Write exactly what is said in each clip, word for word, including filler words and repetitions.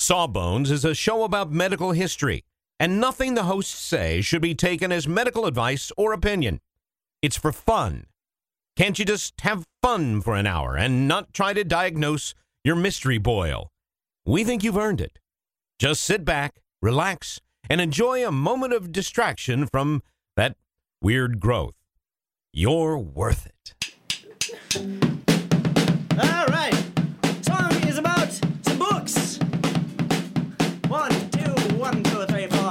Sawbones is a show about medical history, and nothing the hosts say should be taken as medical advice or opinion. It's for fun. Can't you just have fun for an hour and not try to diagnose your mystery boil? We think you've earned it. Just sit back, relax, and enjoy a moment of distraction from that weird growth. You're worth it. All right. Song is about some books. One, two, one, two, three, four.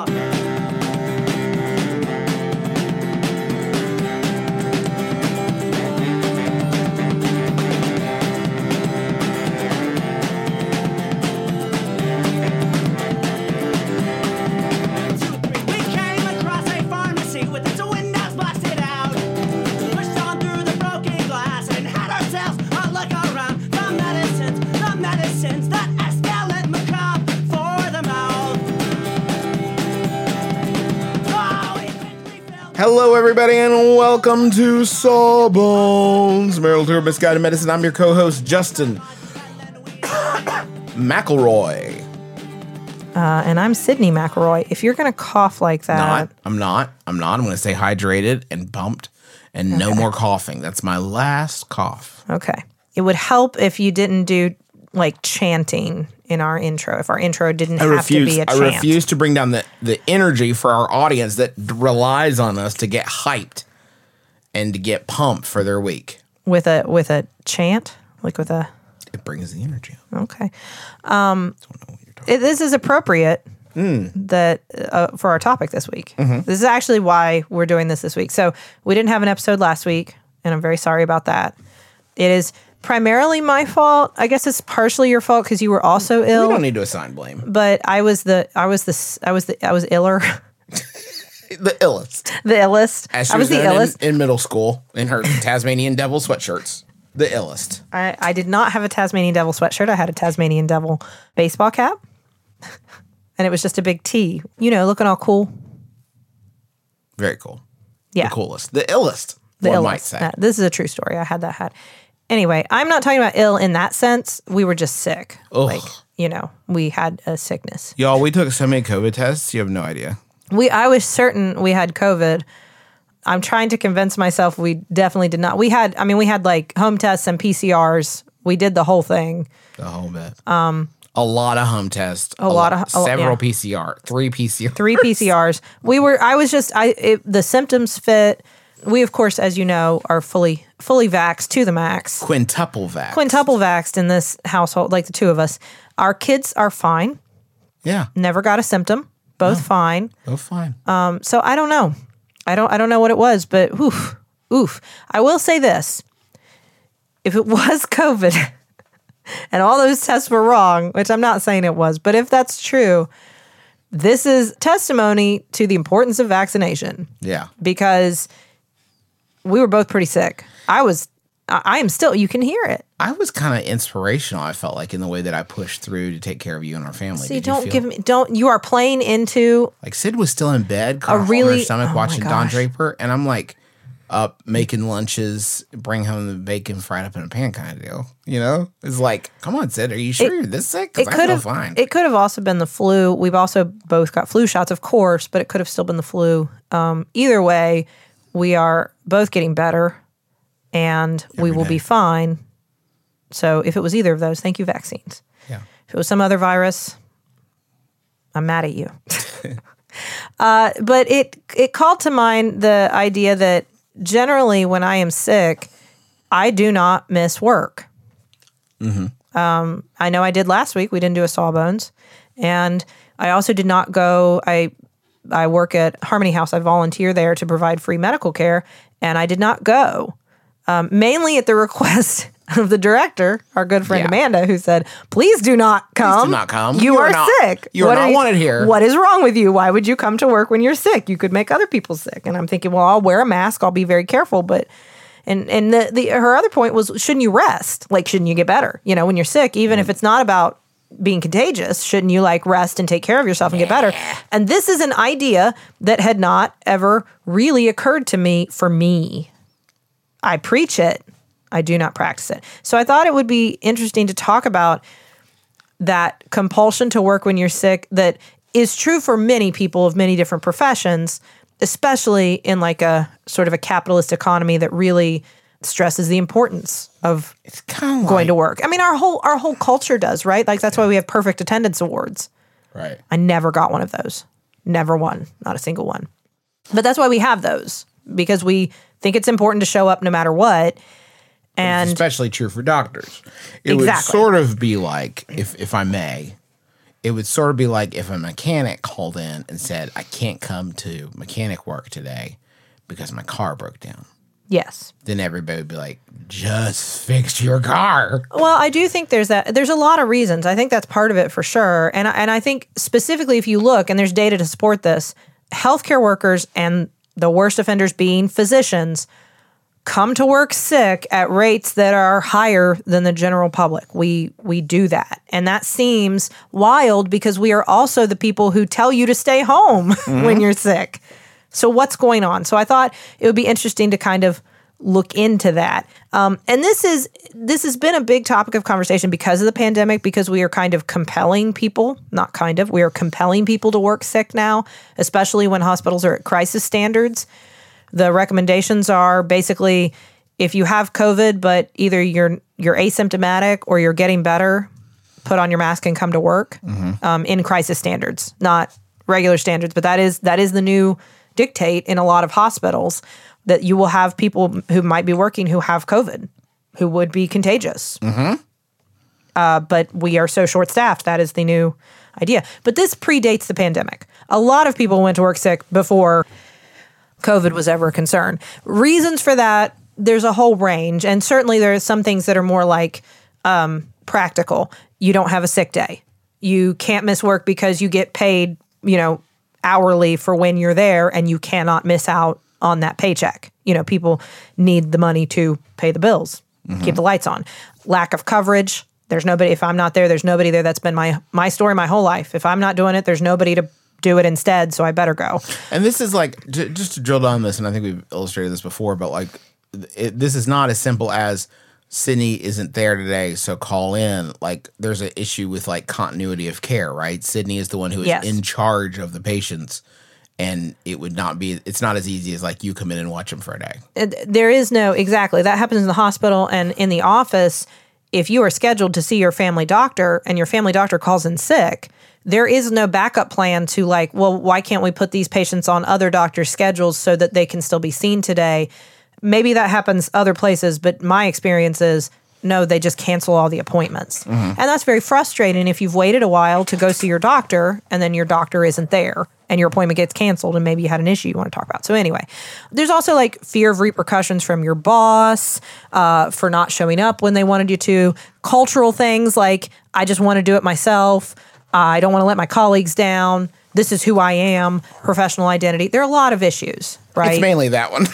Hello, everybody, and welcome to Sawbones, Marital Tour Misguided Medicine. I'm your co-host, Justin McElroy. Uh, and I'm Sydney McElroy. If you're going to cough like that... Not, I'm not. I'm not. I'm going to stay hydrated and pumped and okay. No more coughing. That's my last cough. Okay. It would help if you didn't do, like, chanting in our intro, if our intro didn't I have refuse, to be a chant. I refuse to bring down the, the energy for our audience that relies on us to get hyped and to get pumped for their week. With a with a chant? Like with a... It brings the energy. Okay. Um, it, this is appropriate mm. that uh, for our topic this week. Mm-hmm. This is actually why we're doing this this week. So we didn't have an episode last week, and I'm very sorry about that. It is... primarily my fault. I guess it's partially your fault because you were also ill. We don't need to assign blame. But I was the I was the I was the I was iller. The illest. The illest. As she I was, was the illest in, in middle school in her Tasmanian Devil sweatshirts. The illest. I, I did not have a Tasmanian Devil sweatshirt. I had a Tasmanian Devil baseball cap, and it was just a big T. You know, looking all cool. Very cool. Yeah, the coolest. The illest. The one illest. might say. Uh, this is a true story. I had that hat. Anyway, I'm not talking about ill in that sense. We were just sick. Ugh. Like, you know, we had a sickness. Y'all, we took so many COVID tests, you have no idea. We, I was certain we had COVID. I'm trying to convince myself we definitely did not. We had, I mean, we had like home tests and P C Rs. We did the whole thing. The whole bit. Um, a lot of home tests. A, a lot of, several yeah. P C R, three P C Rs. Three P C Rs. We were, I was just, I, it, the symptoms fit. We, of course, as you know, are fully fully vaxxed to the max. Quintuple vaxxed. Quintuple vaxxed in this household, like the two of us. Our kids are fine. Yeah. Never got a symptom. Both no, fine. Both fine. Um, so I don't know. I don't I don't know what it was, but oof, oof. I will say this. If it was COVID and all those tests were wrong, which I'm not saying it was, but if that's true, this is testimony to the importance of vaccination. Yeah. Because we were both pretty sick. I was, I am still, you can hear it. I was kind of inspirational, I felt like, in the way that I pushed through to take care of you and our family. See, Did don't you give me, don't, you are playing into. Like, Sid was still in bed, kind of really, on her stomach, oh watching Don Draper, and I'm like, up making lunches, bring home the bacon fried up in a pan kind of deal. You know? It's like, come on, Sid, are you sure it, you're this sick? Because I feel fine. It could have also been the flu. We've also both got flu shots, of course, but it could have still been the flu. Um, either way, we are both getting better. And Every we will day. be fine. So if it was either of those, thank you, vaccines. Yeah. If it was some other virus, I'm mad at you. uh, but it it called to mind the idea that generally when I am sick, I do not miss work. Mm-hmm. Um, I know I did last week. We didn't do a Sawbones. And I also did not go, I I work at Harmony House. I volunteer there to provide free medical care. And I did not go. Um, mainly at the request of the director, our good friend Yeah. Amanda, who said, please do not come. Please do not come. You, You are, are not- sick. you are What not wanted here." What is wrong with you? Why would you come to work when you're sick? You could make other people sick. And I'm thinking, well, I'll wear a mask. I'll be very careful. But and and the, the her other point was, shouldn't you rest? Like, shouldn't you get better? You know, when you're sick, even mm. if it's not about being contagious, shouldn't you like rest and take care of yourself and get better? And this is an idea that had not ever really occurred to me for me. I preach it. I do not practice it. So I thought it would be interesting to talk about that compulsion to work when you're sick that is true for many people of many different professions, especially in like a sort of a capitalist economy that really stresses the importance of It's kind of going like, to work. I mean, our whole our whole culture does, right? Like that's why we have perfect attendance awards. right. I never got one of those. Never one. Not a single one. But that's why we have those, because we think it's important to show up no matter what. And Especially true for doctors. It would Exactly. sort of be like, if if I may, it would sort of be like if a mechanic called in and said, I can't come to mechanic work today because my car broke down. yes. Then everybody would be like, just fix your car. Well, I do think there's that. There's a lot of reasons. I think that's part of it for sure. And I- and I think specifically if you look, and there's data to support this, healthcare workers and the worst offenders being physicians come to work sick at rates that are higher than the general public. We we do that. And that seems wild because we are also the people who tell you to stay home when you're sick. So what's going on? So I thought it would be interesting to kind of look into that. Um, and this is this has been a big topic of conversation because of the pandemic, because we are kind of compelling people, not kind of, we are compelling people to work sick now, especially when hospitals are at crisis standards. The recommendations are basically if you have COVID, but either you're you're asymptomatic or you're getting better, put on your mask and come to work um, in crisis standards, not regular standards. But that is that is the new dictate in a lot of hospitals, that you will have people who might be working who have COVID, who would be contagious. Uh, but we are so short-staffed. That is the new idea. But this predates the pandemic. A lot of people went to work sick before COVID was ever a concern. Reasons for that, there's a whole range. And certainly there are some things that are more like um, practical. You don't have a sick day. You can't miss work because you get paid, you know, hourly for when you're there, and you cannot miss out on that paycheck. You know, people need the money to pay the bills, keep the lights on. Lack of coverage. There's nobody, if I'm not there, there's nobody there. That's been my my story my whole life. If I'm not doing it, there's nobody to do it instead, so I better go. And this is like, j- just to drill down on this, and I think we've illustrated this before, but like, it, this is not as simple as Sydney isn't there today, so call in. Like, there's an issue with like continuity of care, right? Sydney is the one who is Yes. in charge of the patients, and it would not be, it's not as easy as like you come in and watch them for a day. It- There is no, exactly. That happens in the hospital and in the office. If you are scheduled to see your family doctor and your family doctor calls in sick, there is no backup plan to like, well, why can't we put these patients on other doctors' schedules so that they can still be seen today? Maybe that happens other places, but my experience is no, they just cancel all the appointments. And that's very frustrating if you've waited a while to go see your doctor and then your doctor isn't there and your appointment gets canceled and maybe you had an issue you want to talk about. So anyway, there's also like fear of repercussions from your boss uh, for not showing up when they wanted you to. Cultural things like, I just want to do it myself. Uh, I don't want to let my colleagues down. This is who I am. Professional identity. There are a lot of issues, right? It's mainly that one.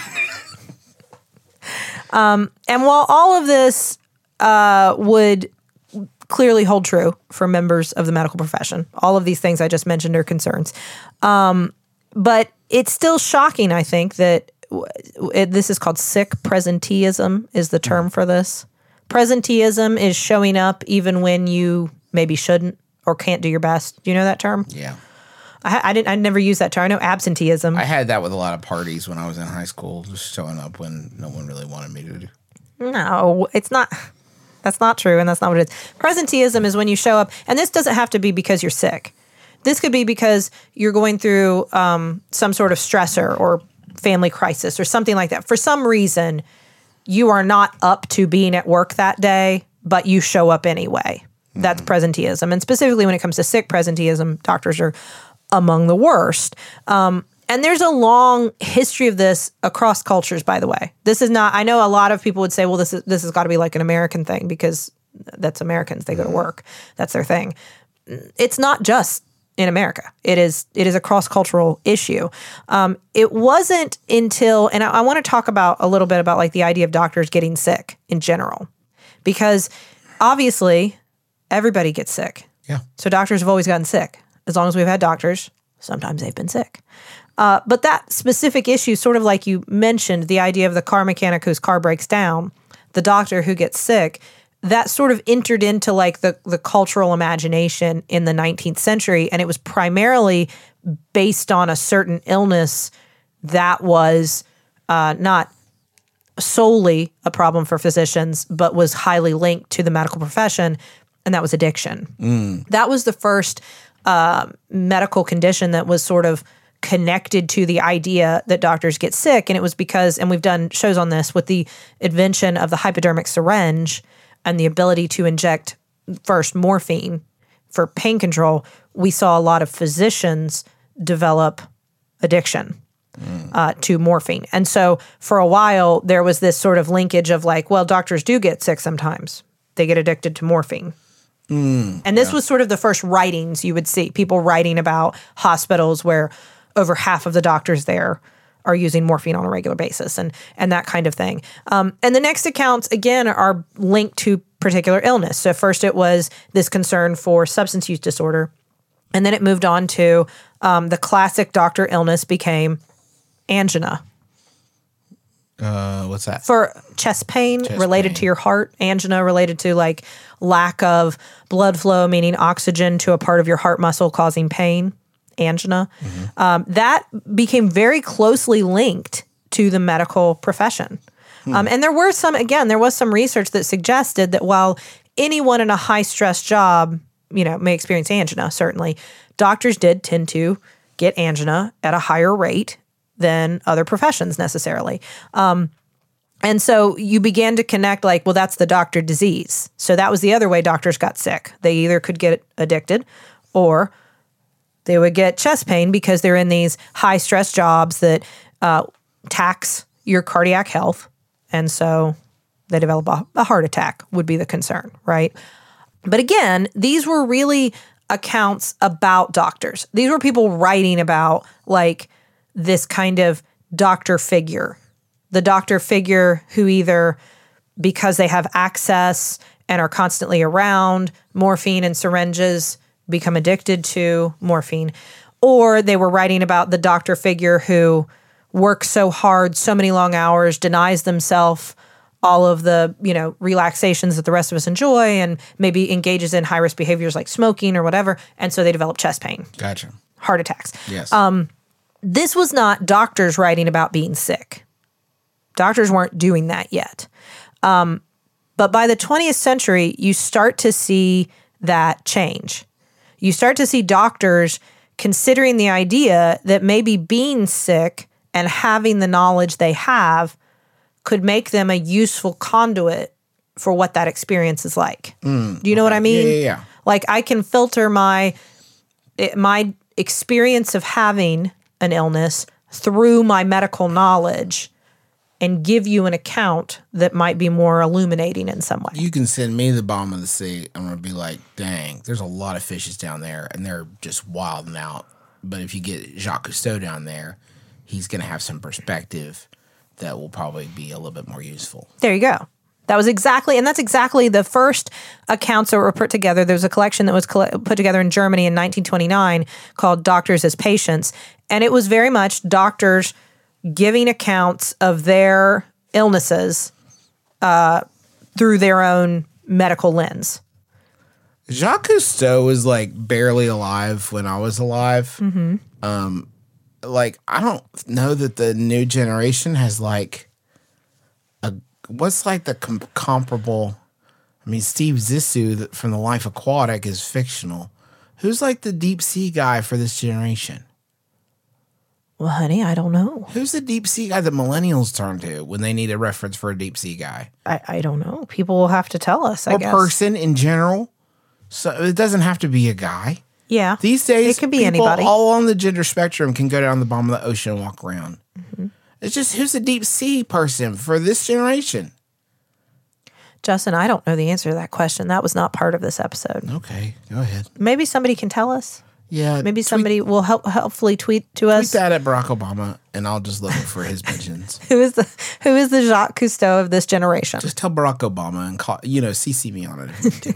And while all of this uh, would clearly hold true for members of the medical profession, all of these things I just mentioned are concerns. Um, but it's still shocking, I think, that w- it, this is called sick presenteeism is the term for this. Presenteeism is showing up even when you maybe shouldn't or can't do your best. Do you know that term? Yeah. I, I didn't. I never used that term. I know absenteeism. I had that with a lot of parties when I was in high school, just showing up when no one really wanted me to do. No, it's not. That's not true, and that's not what it is. Presenteeism is when you show up, and this doesn't have to be because you're sick. This could be because you're going through um, some sort of stressor or family crisis or something like that. For some reason, you are not up to being at work that day, but you show up anyway. That's presenteeism. And specifically when it comes to sick presenteeism, doctors are among the worst. Um, and there's a long history of this across cultures, by the way. This is not, I know a lot of people would say, well, this is this has got to be like an American thing because that's Americans. They go to work. That's their thing. It's not just in America. It is it is a cross-cultural issue. Um, it wasn't until, and I, I want to talk about a little bit about like the idea of doctors getting sick in general, because obviously everybody gets sick. Yeah. So doctors have always gotten sick. As long as we've had doctors, sometimes they've been sick. Uh, but that specific issue, sort of like you mentioned, the idea of the car mechanic whose car breaks down, the doctor who gets sick, that sort of entered into like the, the cultural imagination in the nineteenth century. And it was primarily based on a certain illness that was uh, not solely a problem for physicians, but was highly linked to the medical profession, and that was addiction. Mm. That was the first uh, medical condition that was sort of connected to the idea that doctors get sick, and it was because, and we've done shows on this, with the invention of the hypodermic syringe and the ability to inject first morphine for pain control, we saw a lot of physicians develop addiction. Mm. Uh, to morphine. And so for a while, there was this sort of linkage of like, well, doctors do get sick sometimes. They get addicted to morphine. Mm, and this yeah. was sort of the first writings you would see, people writing about hospitals where over half of the doctors there are using morphine on a regular basis and and that kind of thing. Um, and the next accounts, again, are linked to particular illness. So first it was this concern for substance use disorder. And then it moved on to um, the classic doctor illness became angina. Uh, what's that? For chest pain Chest related pain. to your heart, angina related to like lack of blood flow, meaning oxygen to a part of your heart muscle causing pain, angina. Mm-hmm. Um, that became very closely linked to the medical profession. Hmm. Um, and there were some, again, there was some research that suggested that while anyone in a high stress job, you know, may experience angina, certainly, doctors did tend to get angina at a higher rate than other professions necessarily. Um, and so you began to connect like, well, that's the doctor disease. So that was the other way doctors got sick. They either could get addicted or they would get chest pain because they're in these high stress jobs that uh, tax your cardiac health. And so they develop a, a heart attack would be the concern, right? But again, these were really accounts about doctors. These were people writing about like, this kind of doctor figure, the doctor figure who either because they have access and are constantly around morphine and syringes become addicted to morphine, or they were writing about the doctor figure who works so hard, so many long hours, denies themselves all of the, you know, relaxations that the rest of us enjoy and maybe engages in high-risk behaviors like smoking or whatever, and so they develop chest pain. Gotcha. Heart attacks. Yes. Um, This was not doctors writing about being sick. Doctors weren't doing that yet. Um, but by the twentieth century, you start to see that change. You start to see doctors considering the idea that maybe being sick and having the knowledge they have could make them a useful conduit for what that experience is like. Mm, Do you know okay. what I mean? Yeah, yeah, yeah. Like I can filter my my experience of having an illness through my medical knowledge and give you an account that might be more illuminating in some way. You can send me the bottom of the sea. I'm going to be like, dang, there's a lot of fishes down there, and they're just wilding out. But if you get Jacques Cousteau down there, he's going to have some perspective that will probably be a little bit more useful. There you go. That was exactly, and that's exactly the first accounts that were put together. There was a collection that was coll- put together in Germany in nineteen twenty-nine called Doctors as Patients. And it was very much doctors giving accounts of their illnesses uh, through their own medical lens. Jacques Cousteau was like barely alive when I was alive. Mm-hmm. Um, like, I don't know that the new generation has like a, what's like the com- comparable, I mean, Steve Zissou that- from The Life Aquatic is fictional. Who's like the deep sea guy for this generation? Well, honey, I don't know. Who's the deep sea guy that millennials turn to when they need a reference for a deep sea guy? I, I don't know. People will have to tell us, I or guess. person in general. So it doesn't have to be a guy. Yeah. These days, it could be people anybody. all on the gender spectrum can go down the bottom of the ocean and walk around. Mm-hmm. It's just who's the deep sea person for this generation? Justin, I don't know the answer to that question. That was not part of this episode. Okay, go ahead. Maybe somebody can tell us. Yeah, Maybe tweet, somebody will help helpfully tweet to tweet us. that at Barack Obama, and I'll just look for his mentions. Who is the who is the Jacques Cousteau of this generation? Just tell Barack Obama and call, you know, C C me on it if you need to.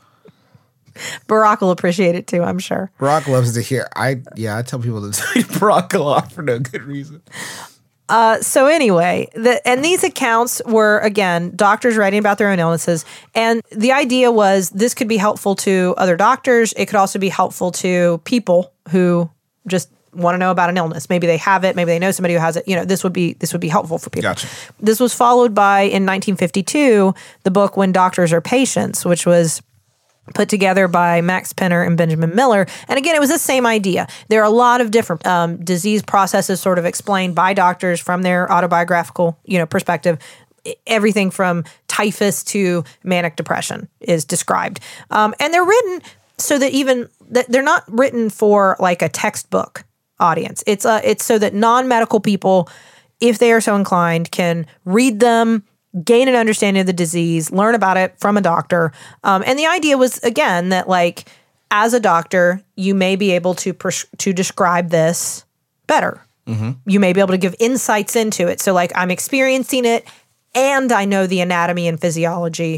Barack will appreciate it too, I'm sure. Barack loves to hear. I yeah, I tell people to tweet Barack a lot for no good reason. Uh, so anyway, the, and these accounts were, again, doctors writing about their own illnesses. And the idea was this could be helpful to other doctors. It could also be helpful to people who just want to know about an illness. Maybe they have it. Maybe they know somebody who has it. You know, this would be this would be helpful for people. Gotcha. This was followed by, in nineteen fifty-two, the book When Doctors Are Patients, which was put together by Max Penner and Benjamin Miller. And again, it was the same idea. There are a lot of different um, disease processes sort of explained by doctors from their autobiographical, you know, perspective. Everything from typhus to manic depression is described. Um, and they're written so that even, that they're not written for like a textbook audience. It's uh, it's so that non-medical people, if they are so inclined, can read them, gain an understanding of the disease, learn about it from a doctor. Um, and the idea was, again, that like as a doctor, you may be able to pres- to describe this better. Mm-hmm. You may be able to give insights into it. So like I'm experiencing it and I know the anatomy and physiology,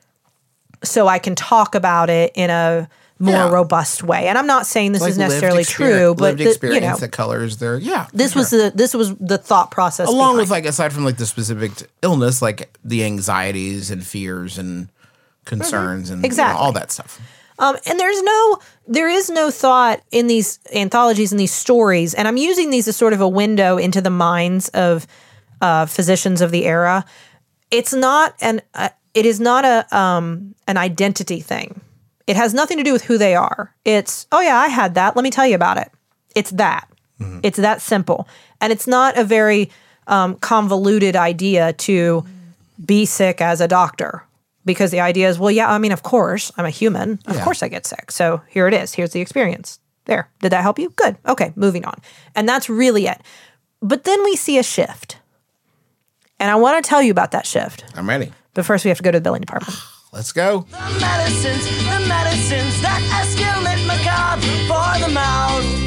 so I can talk about it in a more Yeah. robust way. And I'm not saying this Like is necessarily lived experience- true, but lived the, experience you know, that colors their yeah. this for was sure. the this was the thought process along behind with like aside from like the specific t- illness, like the anxieties and fears and concerns and you know, Exactly. all that stuff. Um, and there's no, there is no thought in these anthologies and these stories, and I'm using these as sort of a window into the minds of uh, physicians of the era. It's not an, uh, it is not a um, an identity thing. It has nothing to do with who they are. It's, oh yeah, I had that. Let me tell you about it. It's that. Mm-hmm. It's that simple, and it's not a very um, convoluted idea to be sick as a doctor. Because the idea is, well, yeah, I mean, of course, I'm a human. Of Yeah. course I get sick. So here it is. Here's the experience. There. Did that help you? Good. Okay, moving on. And that's really it. But then we see a shift. And I want to tell you about that shift. I'm ready. But first we have to go to the billing department. Let's go. The medicines, the medicines that escalate macabre for the mouth.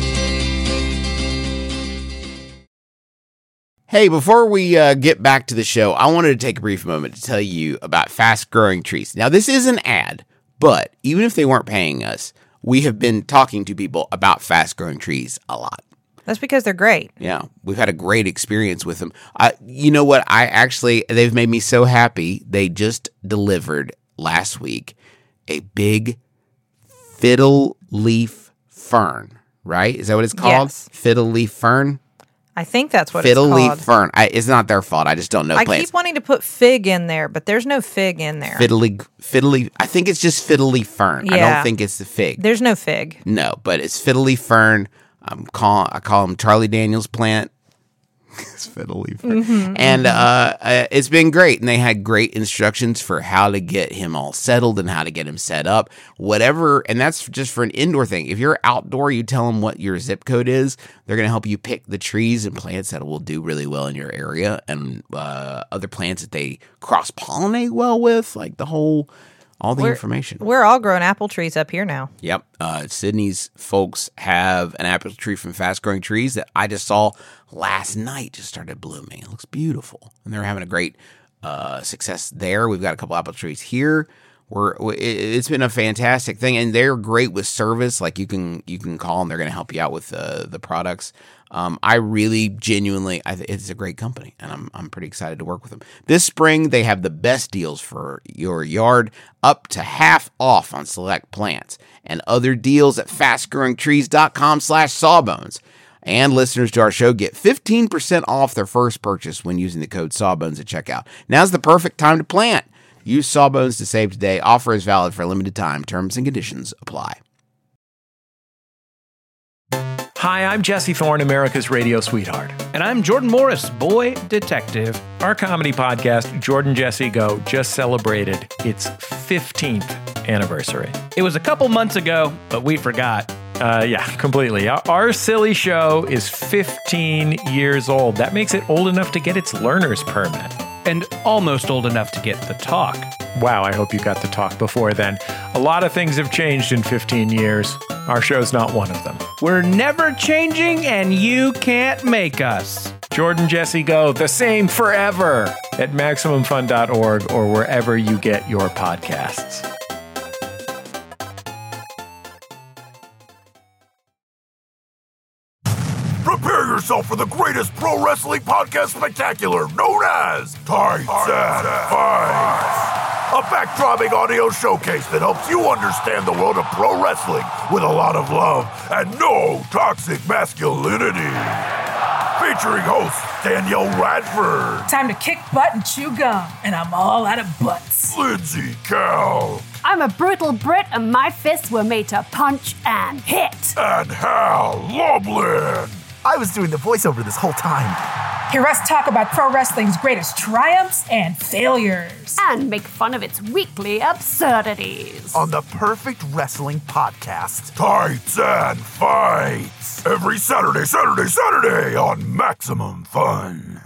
Hey, before we uh, get back to the show, I wanted to take a brief moment to tell you about Fast Growing Trees. Now, this is an ad, but even if they weren't paying us, we have been talking to people about Fast Growing Trees a lot. That's because they're great. Yeah, we've had a great experience with them. I, you know what? I actually, they've made me so happy. They just delivered last week a big fiddle leaf fern, right? Is that what it's called? Yes. Fiddle leaf fern? I think that's what Fiddle it's leaf called. fern. I, it's not their fault. I just don't know I plants. keep wanting to put fig in there, but there's no fig in there. Fiddly, fiddly. I think it's just fiddly fern. I Yeah. don't think it's the fig. There's no fig. No, but it's fiddly fern. I'm call I call him Charlie Daniels plant. It's fiddly fern, Mm-hmm, and uh, uh, it's been great. And they had great instructions for how to get him all settled and how to get him set up, whatever. And that's just for an indoor thing. If you're outdoor, you tell them what your zip code is. They're going to help you pick the trees and plants that will do really well in your area, and uh, other plants that they cross pollinate well with, like the whole. All the We're- information. We're all growing apple trees up here now. Yep. Uh, Sydney's folks have an apple tree from Fast Growing Trees that I just saw last night just started blooming. It looks beautiful. And they're having a great uh, success there. We've got a couple apple trees here. We're, it- it's been a fantastic thing. And they're great with service. Like you can you can call them. They're going to help you out with uh, the products. Um, I really genuinely, I th- it's a great company, and I'm I'm pretty excited to work with them. This spring, they have the best deals for your yard, up to half off on select plants, and other deals at fastgrowingtrees.com slash sawbones. And listeners to our show get fifteen percent off their first purchase when using the code sawbones at checkout. Now's the perfect time to plant. Use Sawbones to save today. Offer is valid for a limited time. Terms and conditions apply. Hi, I'm Jesse Thorne, America's radio sweetheart. And I'm Jordan Morris, boy detective. Our comedy podcast, Jordan Jesse Go, just celebrated its fifteenth anniversary. It was a couple months ago, but we forgot. Uh, yeah, completely. Our, our silly show is fifteen years old. That makes it old enough to get its learner's permit. And almost old enough to get the talk. Wow, I hope you got the talk before then. A lot of things have changed in fifteen years. Our show's not one of them. We're never changing, and you can't make us. Jordan Jesse Go, the same forever at maximum fun dot org or wherever you get your podcasts. Prepare yourself for the greatest pro wrestling podcast spectacular known as Tights and Fights. A backdropping audio showcase that helps you understand the world of pro wrestling with a lot of love and no toxic masculinity. Featuring host Danielle Radford, Time to kick butt and chew gum, and I'm all out of butts. Lindsay Cal, I'm a brutal Brit, and my fists were made to punch and hit. and Hal Lublin. I was doing the voiceover this whole time. Hear us talk about pro wrestling's greatest triumphs and failures. And make fun of its weekly absurdities. On the Perfect Wrestling Podcast. Tights and Fights. Every Saturday, Saturday, Saturday on Maximum Fun.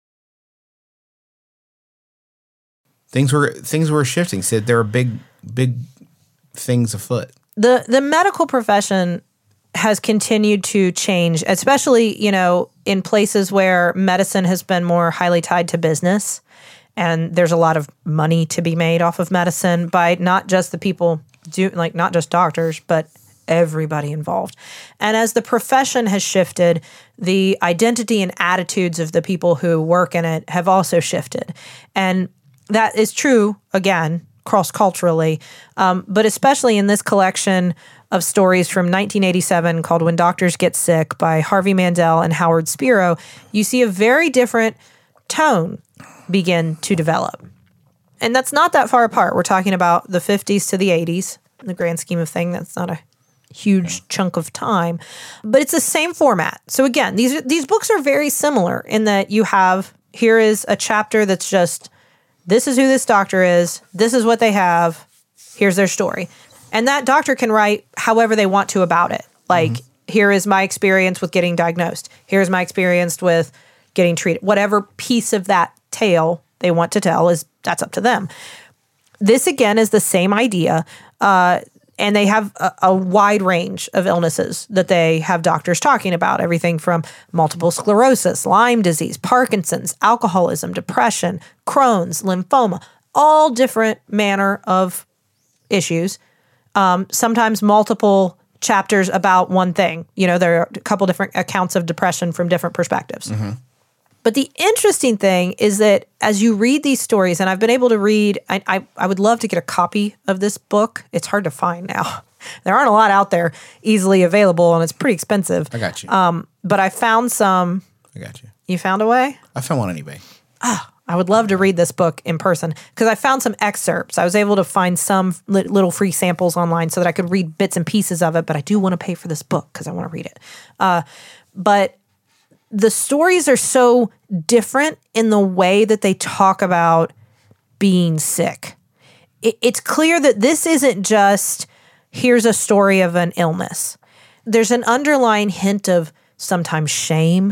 Things were things were shifting. Sid, there were big big things afoot. The the medical profession has continued to change, especially, you know, in places where medicine has been more highly tied to business. And there's a lot of money to be made off of medicine by not just the people, do like not just doctors, but everybody involved. And as the profession has shifted, the identity and attitudes of the people who work in it have also shifted. And that is true, again, cross-culturally, um, but especially in this collection of stories from nineteen eighty-seven called When Doctors Get Sick by Harvey Mandel and Howard Spiro, you see a very different tone begin to develop. And that's not that far apart. We're talking about the fifties to the eighties. In the grand scheme of things, that's not a huge chunk of time, but it's the same format. So again, these these books are very similar in that you have, here is a chapter that's just, this is who this doctor is, this is what they have, here's their story. And that doctor can write however they want to about it. Like, mm-hmm. here is my experience with getting diagnosed. Here's my experience with getting treated. Whatever piece of that tale they want to tell is, that's up to them. This, again, is the same idea. Uh, and they have a, a wide range of illnesses that they have doctors talking about. Everything from multiple sclerosis, Lyme disease, Parkinson's, alcoholism, depression, Crohn's, lymphoma, all different manner of issues. Um, sometimes multiple chapters about one thing. You know, there are a couple different accounts of depression from different perspectives. Mm-hmm. But the interesting thing is that as you read these stories, and I've been able to read, I, I, I would love to get a copy of this book. It's hard to find now. There aren't a lot out there easily available, and it's pretty expensive. I got you. Um, but I found some. I got you. You found a way? I found one on eBay. Ah, I would love to read this book in person because I found some excerpts. I was able to find some li- little free samples online so that I could read bits and pieces of it, but I do want to pay for this book because I want to read it. Uh, but the stories are so different in the way that they talk about being sick. It, it's clear that this isn't just, here's a story of an illness. There's an underlying hint of sometimes shame,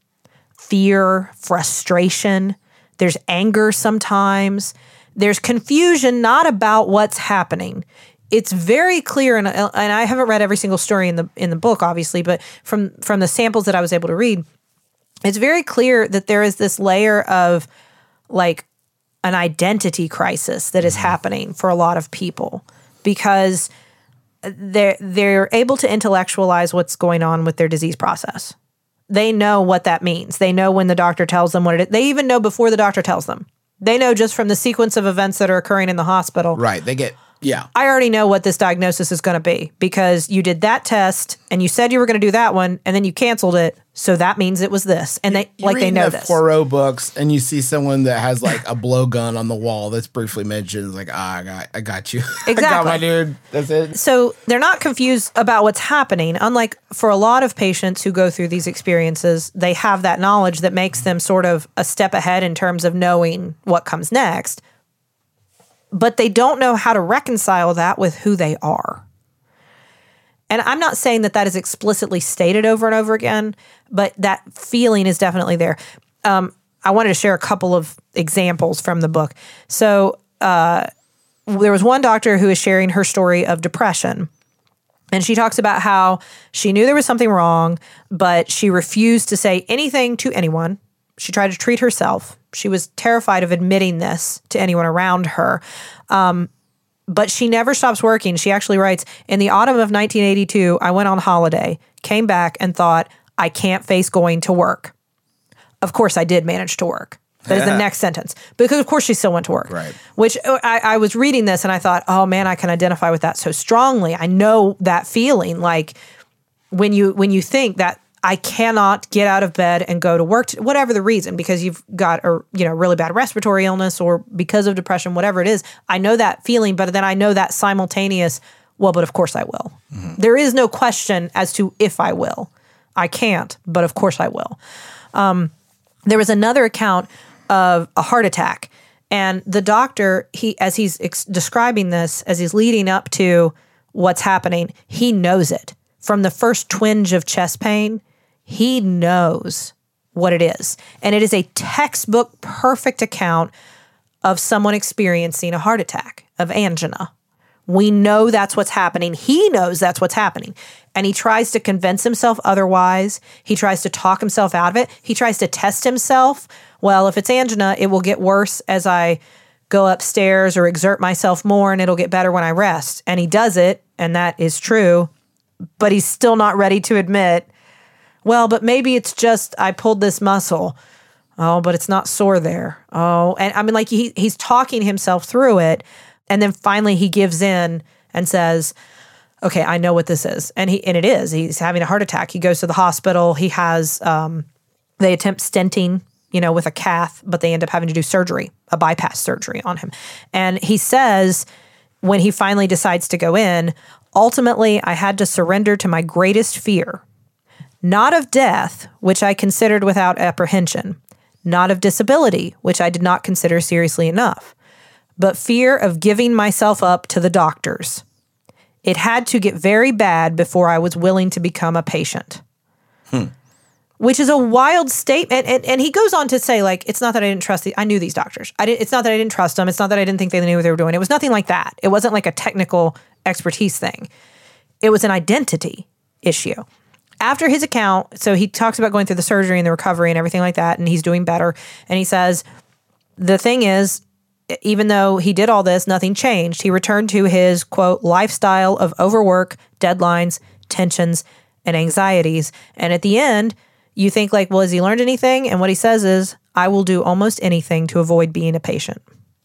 fear, frustration. There's anger sometimes. There's confusion, not about what's happening. It's very clear, and, and I haven't read every single story in the in the book, obviously, but from, from the samples that I was able to read, it's very clear that there is this layer of like an identity crisis that is happening for a lot of people because they're, they're able to intellectualize what's going on with their disease process. They know what that means. They know when the doctor tells them what it is. They even know before the doctor tells them. They know just from the sequence of events that are occurring in the hospital. Right. They get, yeah. I already know what this diagnosis is going to be because you did that test and you said you were going to do that one and then you canceled it. So that means it was this. And they You're like they know the this. Poirot books and you see someone that has like a blowgun on the wall that's briefly mentioned. It's like, ah, I got, I got you. Exactly. I got my dude. That's it. So they're not confused about what's happening. Unlike for a lot of patients who go through these experiences, they have that knowledge that makes them sort of a step ahead in terms of knowing what comes next. But they don't know how to reconcile that with who they are. And I'm not saying that that is explicitly stated over and over again, but that feeling is definitely there. Um, I wanted to share a couple of examples from the book. So uh, there was one doctor who is sharing her story of depression. And she talks about how she knew there was something wrong, but she refused to say anything to anyone. She tried to treat herself. She was terrified of admitting this to anyone around her. Um, but she never stops working. She actually writes, in the autumn of nineteen eighty-two, I went on holiday, came back and thought, I can't face going to work. Of course, I did manage to work. That is the next sentence. Because, of course, she still went to work. Right. Which I, I was reading this and I thought, oh, man, I can identify with that so strongly. I know that feeling. Like when you when you think that I cannot get out of bed and go to work, to, whatever the reason, because you've got a you know really bad respiratory illness or because of depression, whatever it is. I know that feeling, but then I know that simultaneous, well, but of course I will. Mm-hmm. There is no question as to if I will. I can't, but of course I will. Um, there was another account of a heart attack. And the doctor, he as he's ex- describing this, as he's leading up to what's happening, he knows it. From the first twinge of chest pain, he knows what it is. And it is a textbook perfect account of someone experiencing a heart attack, of angina. We know that's what's happening. He knows that's what's happening. And he tries to convince himself otherwise. He tries to talk himself out of it. He tries to test himself. Well, if it's angina, it will get worse as I go upstairs or exert myself more, and it'll get better when I rest. And he does it, and that is true. But he's still not ready to admit, well, but maybe it's just I pulled this muscle. Oh, but it's not sore there. Oh, and I mean, like he he's talking himself through it. And then finally he gives in and says, okay, I know what this is. And he and it is. He's having a heart attack. He goes to the hospital. He has, um, they attempt stenting, you know, with a cath, but they end up having to do surgery, a bypass surgery on him. And he says, when he finally decides to go in, ultimately I had to surrender to my greatest fear, not of death, which I considered without apprehension, not of disability, which I did not consider seriously enough, but fear of giving myself up to the doctors. It had to get very bad before I was willing to become a patient. Hmm. Which is a wild statement. And, and, and he goes on to say, like, it's not that I didn't trust the, I knew these doctors. I didn't, it's not that I didn't trust them. It's not that I didn't think they knew what they were doing. It was nothing like that. It wasn't like a technical expertise thing. It was an identity issue. After his account, so he talks about going through the surgery and the recovery and everything like that, and he's doing better. And he says, the thing is, even though he did all this, nothing changed. He returned to his, quote, lifestyle of overwork, deadlines, tensions, and anxieties. And at the end, you think like, well, has he learned anything? And what he says is, I will do almost anything to avoid being a patient.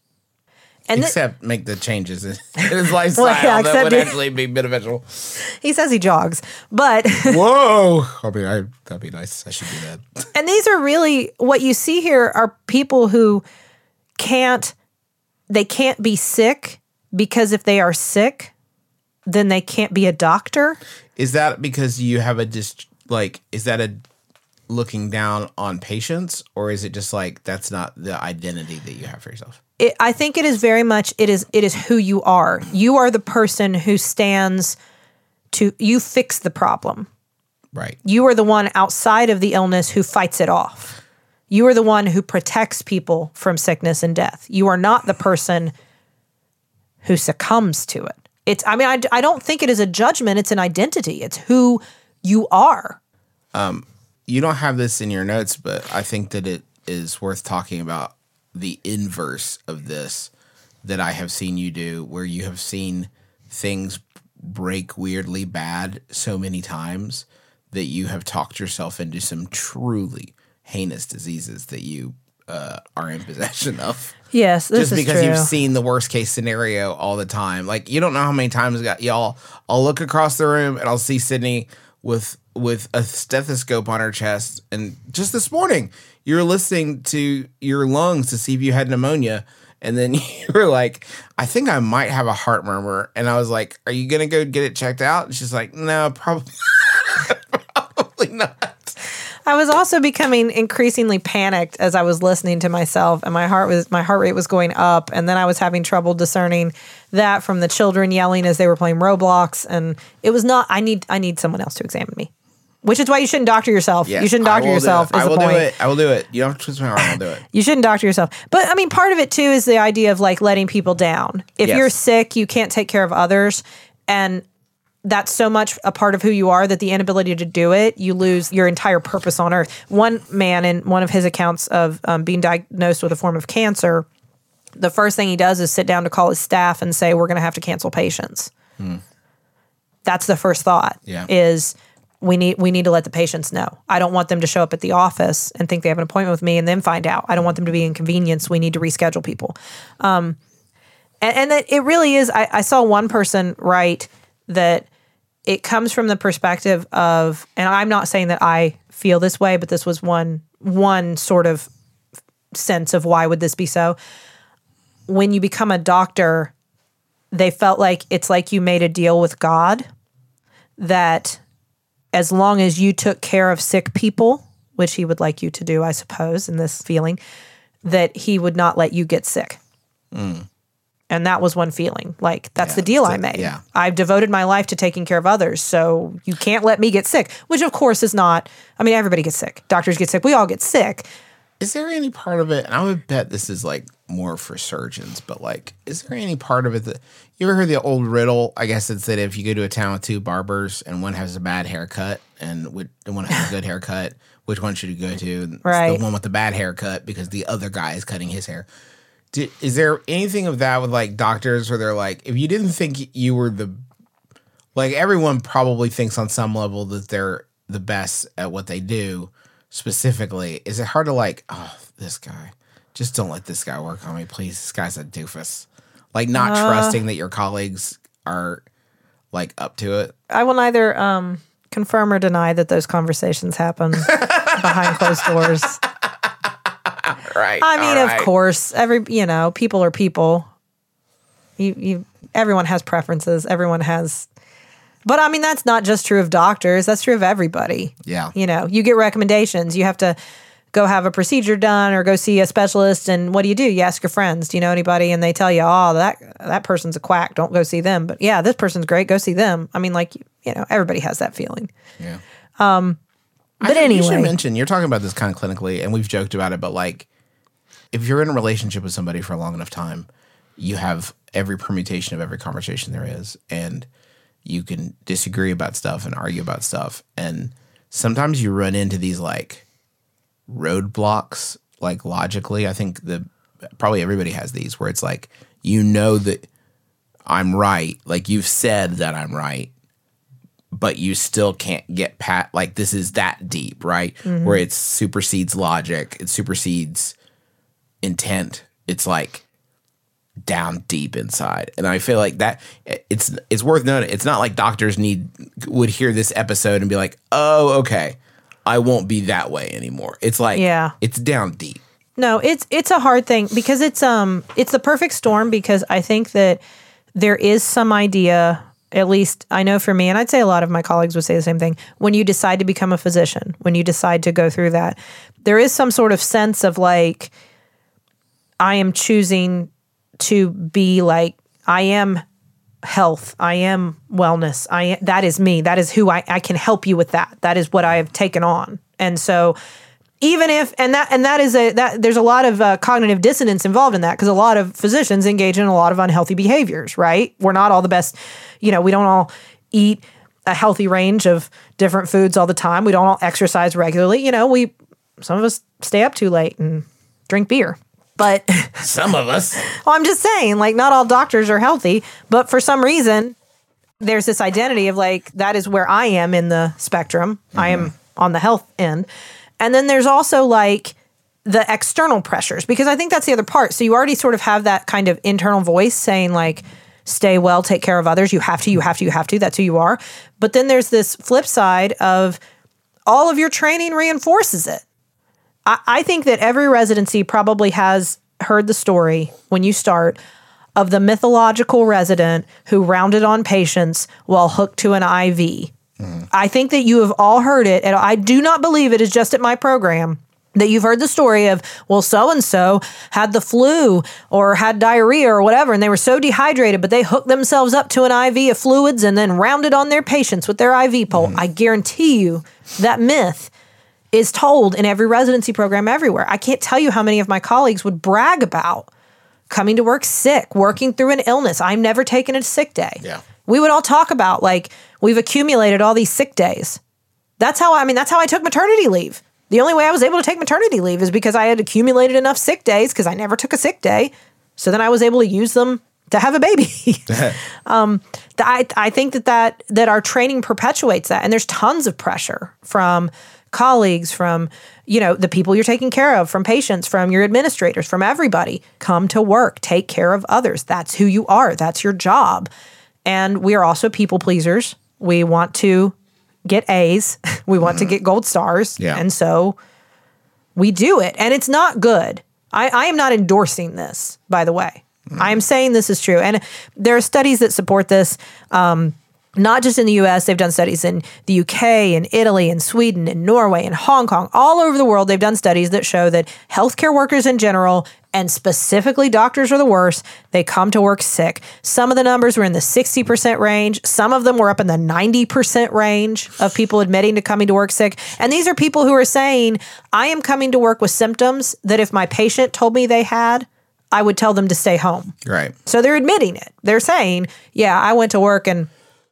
And except th- make the changes in his lifestyle well, yeah, that would he, actually be beneficial. He says he jogs, but... Whoa! I mean, I, that'd be nice. I should do that. And these are really, what you see here are people who can't, they can't be sick because if they are sick, then they can't be a doctor. Is that because you have a just like, is that a looking down on patients, or is it just like, that's not the identity that you have for yourself? It, I think it is very much, it is it is who you are. You are the person who stands to, you fix the problem. Right. You are the one outside of the illness who fights it off. You are the one who protects people from sickness and death. You are not the person who succumbs to it. It's, I mean, I, I don't think it is a judgment. It's an identity. It's who you are. Um, you don't have this in your notes, but I think that it is worth talking about the inverse of this that I have seen you do, where you have seen things break weirdly bad so many times that you have talked yourself into some truly heinous diseases that you uh, are in possession of. Yes, this just is because true. You've seen the worst case scenario all the time. Like, you don't know how many times got y'all. I'll look across the room and I'll see Sydney with with a stethoscope on her chest. And just this morning, you were listening to your lungs to see if you had pneumonia. And then you were like, I think I might have a heart murmur. And I was like, are you going to go get it checked out? And she's like, no, probably, probably not. I was also becoming increasingly panicked as I was listening to myself, and my heart was my heart rate was going up, and then I was having trouble discerning that from the children yelling as they were playing Roblox, and it was not. I need I need someone else to examine me, which is why you shouldn't doctor yourself. Yes, you shouldn't doctor yourself. I is will the do point. it. I will do it. You don't have to twist my arm. I'll do it. You shouldn't doctor yourself. But I mean, part of it too is the idea of like letting people down. If Yes. you're sick, you can't take care of others, and that's so much a part of who you are that the inability to do it, you lose your entire purpose on earth. One man in one of his accounts of um, being diagnosed with a form of cancer, the first thing he does is sit down to call his staff and say, we're going to have to cancel patients. Hmm. That's the first thought Yeah. is we need we need to let the patients know. I don't want them to show up at the office and think they have an appointment with me and then find out. I don't want them to be inconvenienced. We need to reschedule people. Um, and, and that it really is. I, I saw one person write that it comes from the perspective of, and I'm not saying that I feel this way, but this was one one sort of sense of why would this be so. When you become a doctor, they felt like it's like you made a deal with God that as long as you took care of sick people, which he would like you to do, I suppose, in this feeling, that he would not let you get sick. Mm. And that was one feeling. Like, that's Yeah, the deal so- I made. yeah. I've devoted my life to taking care of others, so you can't let me get sick, which of course is not, I mean, everybody gets sick. Doctors get sick. We all get sick. Is there any part of it, and I would bet this is like more for surgeons, but like, is there any part of it that, you ever heard the old riddle? I guess it's that if you go to a town with two barbers and one has a bad haircut and wi- and one has a good haircut, which one should you go to? And it's Right. the one with the bad haircut because the other guy is cutting his hair. Do, is there anything of that with like doctors where they're like, if you didn't think you were the, like everyone probably thinks on some level that they're the best at what they do specifically. Is it hard to like, oh, this guy, just don't let this guy work on me, please. This guy's a doofus. Like not Uh, trusting that your colleagues are like up to it. I will neither um, confirm or deny that those conversations happen behind closed doors. Right. I mean, all of right. course, every you know, people are people. You, you, everyone has preferences. Everyone has, but I mean, that's not just true of doctors. That's true of everybody. Yeah. You know, you get recommendations. You have to go have a procedure done or go see a specialist. And what do you do? You ask your friends, do you know anybody? And they tell you, oh, that that person's a quack. Don't go see them. But yeah, this person's great. Go see them. I mean, like, you know, everybody has that feeling. Yeah. Um, but I think you should anyway, mention, you're talking about this kind of clinically, and we've joked about it, but like, if you're in a relationship with somebody for a long enough time, you have every permutation of every conversation there is, and you can disagree about stuff and argue about stuff. And sometimes you run into these like roadblocks, like logically. I think the probably everybody has these where it's like, you know that I'm right, like you've said that I'm right, but you still can't get pat like this is that deep, right? Mhm. Where it supersedes logic, it supersedes intent. It's like down deep inside. And I feel like that it's it's worth noting. It's not like doctors need would hear this episode and be like, "Oh, okay. I won't be that way anymore." It's like Yeah. it's down deep. No, it's it's a hard thing because it's um it's the perfect storm because I think that there is some idea, at least I know for me, and I'd say a lot of my colleagues would say the same thing, when you decide to become a physician, when you decide to go through that, there is some sort of sense of like, I am choosing to be like, I am health, I am wellness, I that is me, that is who I, I can help you with that. That is what I have taken on. And so even if, and that, and that is a, that there's a lot of uh, cognitive dissonance involved in that because a lot of physicians engage in a lot of unhealthy behaviors, right? We're not all the best, you know, we don't all eat a healthy range of different foods all the time. We don't all exercise regularly. You know, we, some of us stay up too late and drink beer. But some of us, well, I'm just saying, like, not all doctors are healthy, but for some reason, there's this identity of like, that is where I am in the spectrum. Mm-hmm. I am on the health end. And then there's also like the external pressures, because I think that's the other part. So you already sort of have that kind of internal voice saying like, stay well, take care of others. You have to, you have to, you have to. That's who you are. But then there's this flip side of all of your training reinforces it. I, I think that every residency probably has heard the story when you start of the mythological resident who rounded on patients while hooked to an I V. Mm. I think that you have all heard it, and I do not believe it is just at my program that you've heard the story of, well, so-and-so had the flu or had diarrhea or whatever, and they were so dehydrated, but they hooked themselves up to an I V of fluids and then rounded on their patients with their I V pole. Mm. I guarantee you that myth is told in every residency program everywhere. I can't tell you how many of my colleagues would brag about coming to work sick, working through an illness. I'm never taking a sick day. Yeah. We would all talk about like, we've accumulated all these sick days. That's how, I mean, that's how I took maternity leave. The only way I was able to take maternity leave is because I had accumulated enough sick days because I never took a sick day. So then I was able to use them to have a baby. um, th- I, I think that, that that our training perpetuates that. And there's tons of pressure from colleagues, from, you know, the people you're taking care of, from patients, from your administrators, from everybody. Come to work, take care of others. That's who you are. That's your job. And we are also people pleasers. We want to get A's. We want mm-hmm. to get gold stars. Yeah. And so we do it. And it's not good. I, I am not endorsing this, by the way. Mm-hmm. I am saying this is true. And there are studies that support this, um, not just in the U S. They've done studies in the U K, and Italy, and Sweden, and Norway, and Hong Kong. All over the world, they've done studies that show that healthcare workers in general, and specifically doctors, are the worst. They come to work sick. Some of the numbers were in the sixty percent range. Some of them were up in the ninety percent range of people admitting to coming to work sick. And these are people who are saying, I am coming to work with symptoms that if my patient told me they had, I would tell them to stay home. Right. So they're admitting it. They're saying, yeah, I went to work and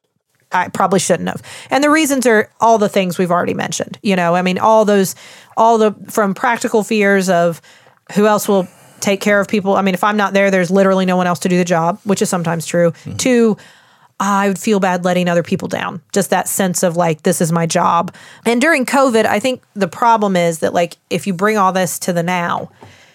I probably shouldn't have. And the reasons are all the things we've already mentioned. You know, I mean, all those, all the, from practical fears of who else will take care of people. I mean, if I'm not there, there's literally no one else to do the job, which is sometimes true. Mm-hmm. Two, I would feel bad letting other people down. Just that sense of like, this is my job. And during COVID, I think the problem is that like, if you bring all this to the now,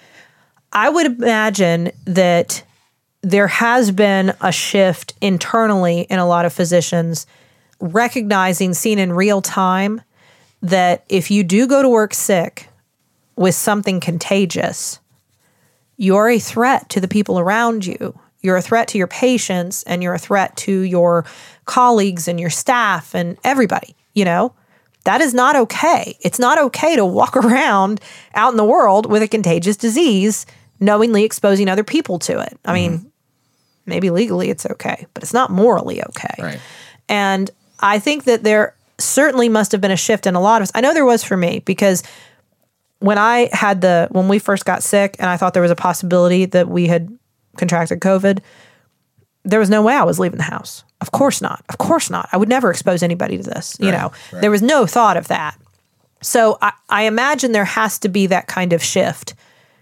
I would imagine that there has been a shift internally in a lot of physicians recognizing, seen in real time, that if you do go to work sick with something contagious, you're a threat to the people around you. You're a threat to your patients, and you're a threat to your colleagues and your staff and everybody, you know? That is not okay. It's not okay to walk around out in the world with a contagious disease, knowingly exposing other people to it. I mean, mm-hmm. maybe legally it's okay, but it's not morally okay. Right. And I think that there certainly must have been a shift in a lot of us. I know there was for me, because when I had the, when we first got sick and I thought there was a possibility that we had contracted COVID, there was no way I was leaving the house. Of course not. Of course not. I would never expose anybody to this. You right, know, right. There was no thought of that. So I, I imagine there has to be that kind of shift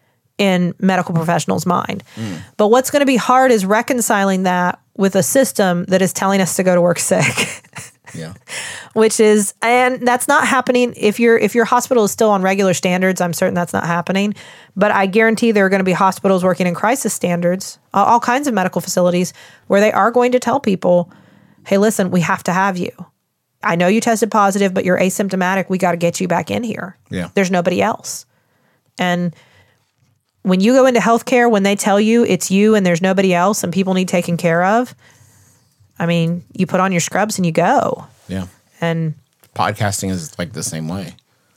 in medical professionals' mind. Mm. But what's going to be hard is reconciling that with a system that is telling us to go to work sick. Yeah. Which is, and that's not happening. If your if your hospital is still on regular standards, I'm certain that's not happening. But I guarantee there are going to be hospitals working in crisis standards, all, all kinds of medical facilities, where they are going to tell people, hey, listen, we have to have you. I know you tested positive, but you're asymptomatic. We got to get you back in here. Yeah. There's nobody else. And when you go into healthcare, when they tell you it's you and there's nobody else and people need taken care of, I mean, you put on your scrubs and you go. Yeah. And podcasting is like the same way.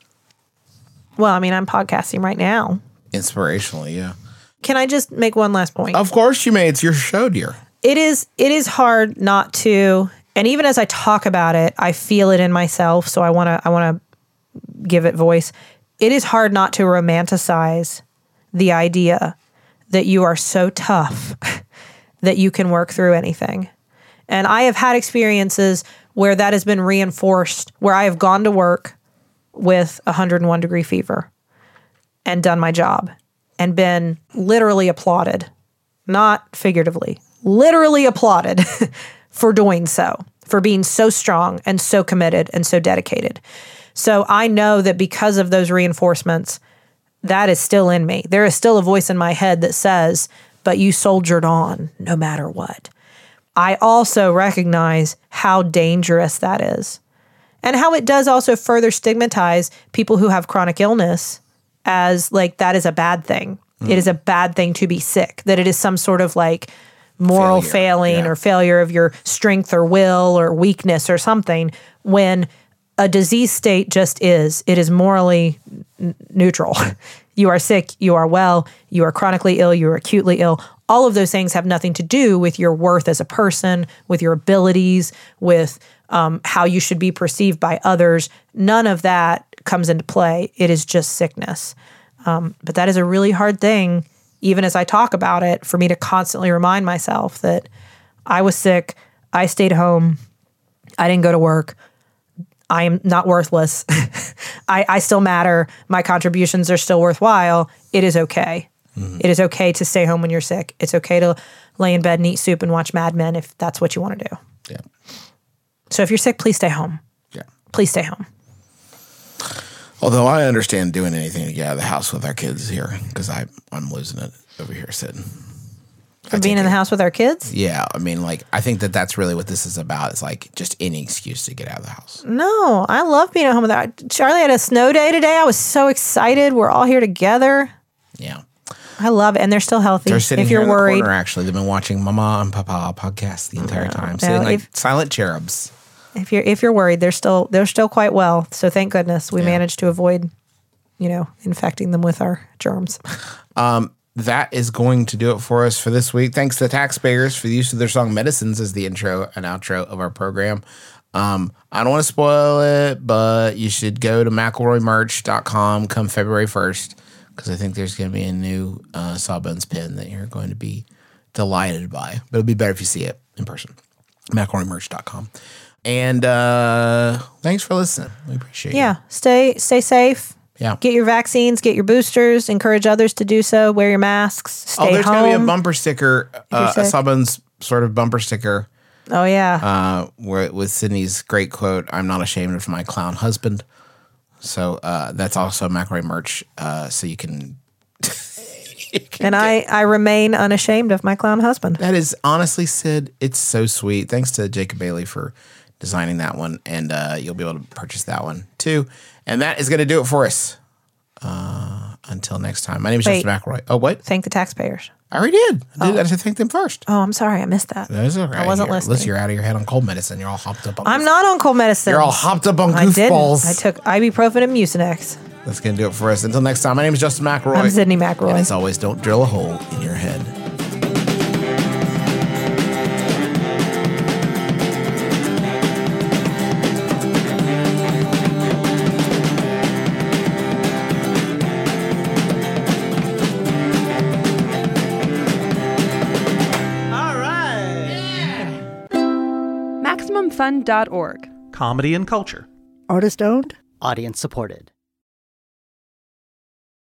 Well, I mean, I'm podcasting right now. Inspirationally, yeah. Can I just make one last point? Of course you may. It's your show, dear. It is it is hard not to, and even as I talk about it, I feel it in myself, so I want to I want to give it voice. It is hard not to romanticize the idea that you are so tough that you can work through anything. And I have had experiences where that has been reinforced, where I have gone to work with one hundred one degree fever and done my job and been literally applauded, not figuratively, literally applauded for doing so, for being so strong and so committed and so dedicated. So I know that because of those reinforcements, that is still in me. There is still a voice in my head that says, but you soldiered on no matter what. I also recognize how dangerous that is, and how it does also further stigmatize people who have chronic illness as like that is a bad thing. Mm. It is a bad thing to be sick, that it is some sort of like moral failure, failing yeah. or failure of your strength or will or weakness or something, when a disease state just is. It is morally n- neutral. You are sick, you are well, you are chronically ill, you are acutely ill. All of those things have nothing to do with your worth as a person, with your abilities, with um, how you should be perceived by others. None of that comes into play. It is just sickness. Um, but that is a really hard thing, even as I talk about it, for me to constantly remind myself that I was sick, I stayed home, I didn't go to work, I am not worthless. I, I still matter. My contributions are still worthwhile. It is okay. Mm-hmm. It is okay to stay home when you're sick. It's okay to lay in bed and eat soup and watch Mad Men if that's what you want to do. Yeah. So if you're sick, please stay home. Yeah. Please stay home. Although I understand doing anything to get out of the house with our kids here because I'm losing it over here sitting. For being in the house with our kids? Yeah. I mean, like, I think that that's really what this is about. It's like just any excuse to get out of the house. No, I love being at home with our Charlie had a snow day today. I was so excited. We're all here together. Yeah. I love it. And they're still healthy. They're sitting if you're here in worried. the corner, actually. They've been watching Mama and Papa podcast the entire time. Sitting no, like if, silent cherubs. If you're if you're worried, they're still they're still quite well. So thank goodness we yeah. managed to avoid, you know, infecting them with our germs. Um That is going to do it for us for this week. Thanks to the taxpayers for the use of their song Medicines as the intro and outro of our program. Um, I don't want to spoil it, but you should go to McElroy Merch dot com come February first because I think there's going to be a new uh, Sawbones pin that you're going to be delighted by. But it'll be better if you see it in person. McElroy Merch dot com. And uh, thanks for listening. We appreciate it. Yeah. Stay stay safe. Yeah. Get your vaccines, get your boosters, encourage others to do so, wear your masks, stay oh, there's home. going to be a bumper sticker, uh, a Sawbones sort of bumper sticker. Oh, yeah. Uh, where, with Sydney's great quote, I'm not ashamed of my clown husband. So uh, that's also McElroy merch. Uh, so you can. you can and get, I, I remain unashamed of my clown husband. That is honestly, Sid, it's so sweet. Thanks to Jacob Bailey for designing that one. And uh, you'll be able to purchase that one too. And that is going to do it for us. Uh, until next time. My name is Wait. Justin McElroy. Oh, what? Thank the taxpayers. I already did. I did. Oh. I should thank them first. Oh, I'm sorry. I missed that. That's okay. I wasn't You're, listening. Listen, you're out of your head on cold medicine. You're all hopped up on I'm this. not on cold medicine. You're all hopped up on I didn't. goofballs. I took ibuprofen and Mucinex. That's going to do it for us. Until next time, my name is Justin McElroy. I'm Sydney McElroy. And as always, don't drill a hole in your head. Maximum Fun dot org. Comedy and culture. Artist owned. Audience supported.